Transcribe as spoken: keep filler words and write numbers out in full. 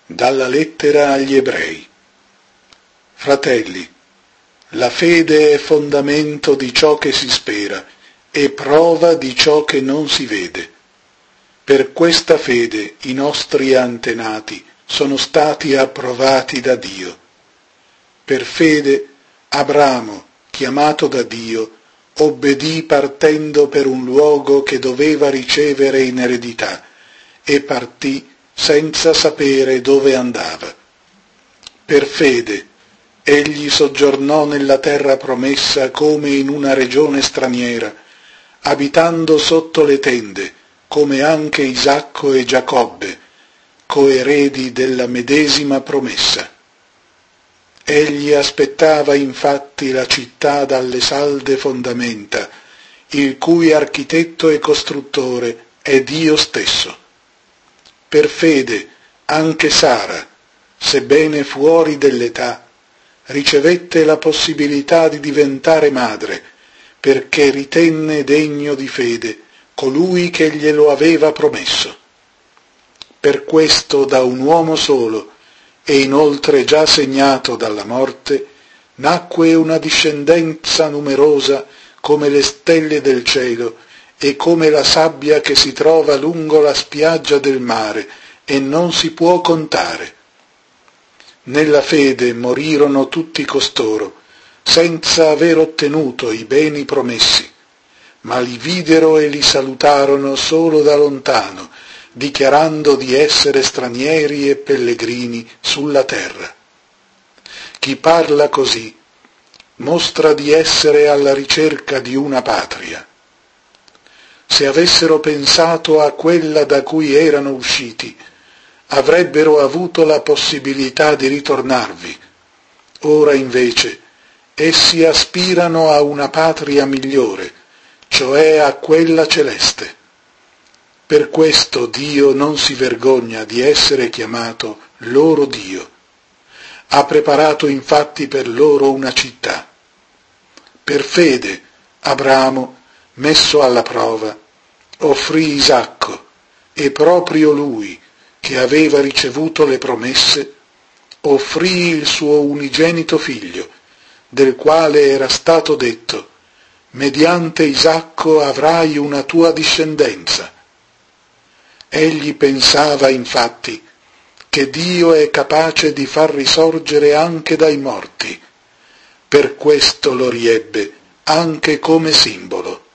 Dalla lettera agli Ebrei. Fratelli, la fede è fondamento di ciò che si spera e prova di ciò che non si vede. Per questa fede i nostri antenati sono stati approvati da Dio. Per fede Abramo, chiamato da Dio, obbedì partendo per un luogo che doveva ricevere in eredità e partì senza sapere dove andava. Per fede egli soggiornò nella terra promessa come in una regione straniera, abitando sotto le tende, come anche Isacco e Giacobbe, coeredi della medesima promessa. Egli aspettava infatti la città dalle salde fondamenta, il cui architetto e costruttore è Dio stesso. Per fede anche Sara, sebbene fuori dell'età, ricevette la possibilità di diventare madre, perché ritenne degno di fede colui che glielo aveva promesso. Per questo da un uomo solo, e inoltre già segnato dalla morte, nacque una discendenza numerosa come le stelle del cielo e come la sabbia che si trova lungo la spiaggia del mare e non si può contare. Nella fede morirono tutti costoro, senza aver ottenuto i beni promessi, ma li videro e li salutarono solo da lontano, dichiarando di essere stranieri e pellegrini sulla terra. Chi parla così mostra di essere alla ricerca di una patria. Se avessero pensato a quella da cui erano usciti, avrebbero avuto la possibilità di ritornarvi. Ora invece essi aspirano a una patria migliore, cioè a quella celeste. Per questo Dio non si vergogna di essere chiamato loro Dio. Ha preparato infatti per loro una città. Per fede Abramo, messo alla prova, offrì Isacco, e proprio lui, che aveva ricevuto le promesse, offrì il suo unigenito figlio, del quale era stato detto: mediante Isacco avrai una tua discendenza. Egli pensava infatti che Dio è capace di far risorgere anche dai morti. Per questo lo riebbe anche come simbolo.